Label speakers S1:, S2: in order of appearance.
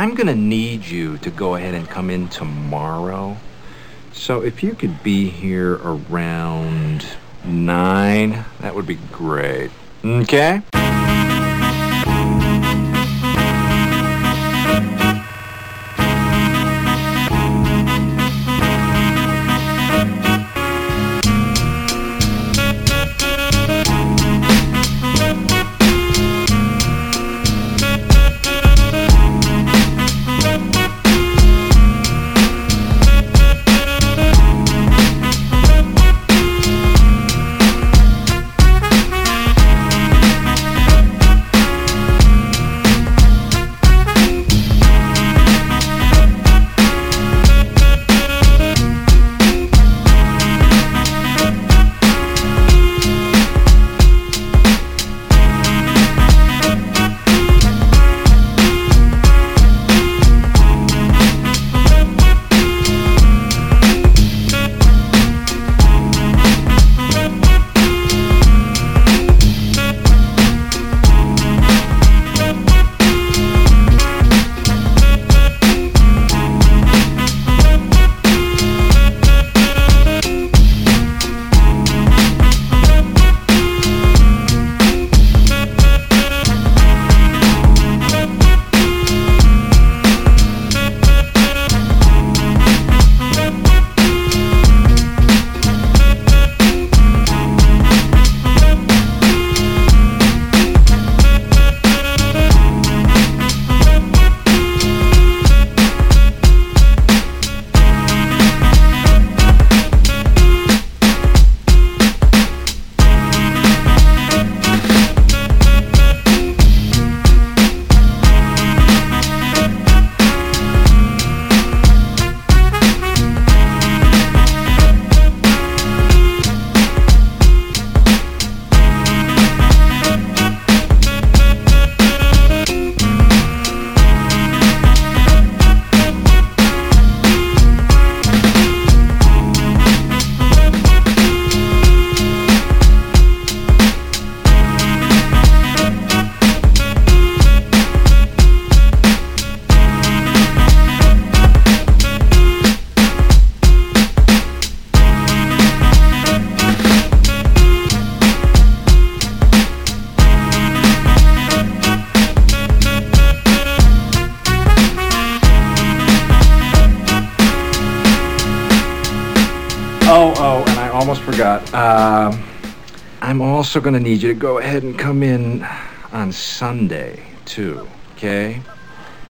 S1: I'm gonna need you to go ahead and come in tomorrow. So if you could be here around 9, that would be great. Okay? Oh, and I almost forgot. I'm also going to need you to go ahead and come in on Sunday, too, okay?